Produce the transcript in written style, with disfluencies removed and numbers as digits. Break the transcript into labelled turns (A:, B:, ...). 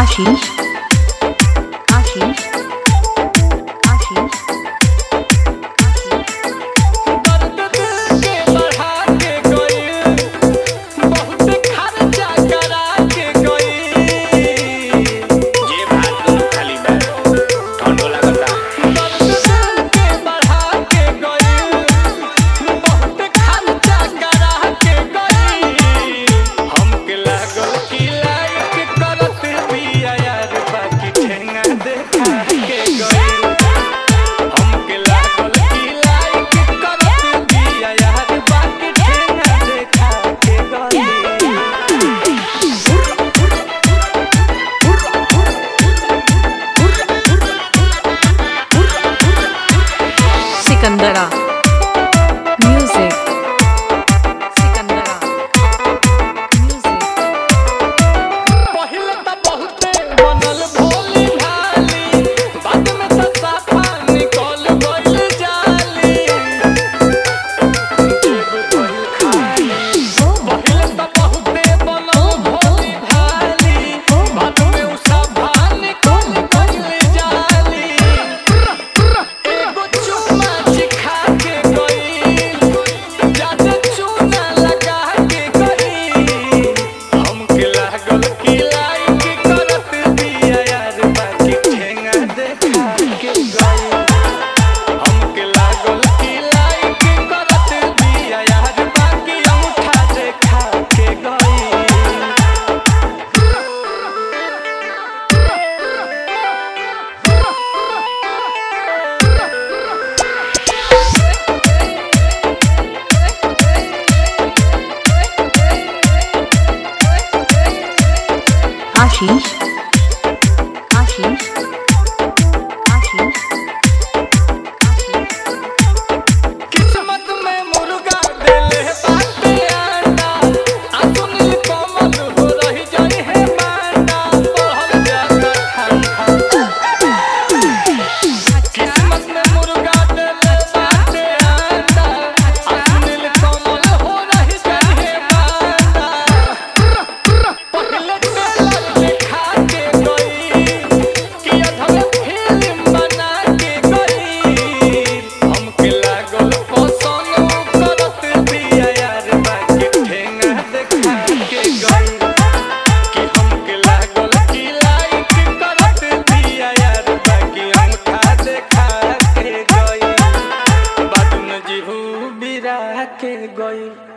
A: आशीष Ashish Ashish Sikandra music Sikandra music
B: पहिले त बहुते बनल भोली भाली बाद में त साफा निकल गइल जाली पहिले त बहुते बनल भोली भाली बाद में उ साफा निकल गइल जाली एगो चुम्मा चिखा के गइल जादे चूना लगा के गइल हमके लागल कि लाइक करत बिया यार बाकी ठेंगा देखा के गइल हमके लागल कि लाइक करत बिया यार बाकी अंगूठा देखा के गइल
A: आशीष आशीष आशीष
B: किस्मत में मुर्गा देले बाटे अंडा सुनील कमल हो रही जाई है मांडा बढ़ल जाता ठंडा किस्मत में मुर्गा देले बाटे अंडा सुनील कमल हो रही जाई है मांडा पहले ट्रेलर दिखा के गई कि अधल फिल्म बना के गई हमके लागल पसंद करत बिया यार बाकी ठेंगा देखा के गई कि हमके लागल कि लाइक करत बिया यार बाकी अंगूठा देखा के गई बाद में जीहू बिरा के गई।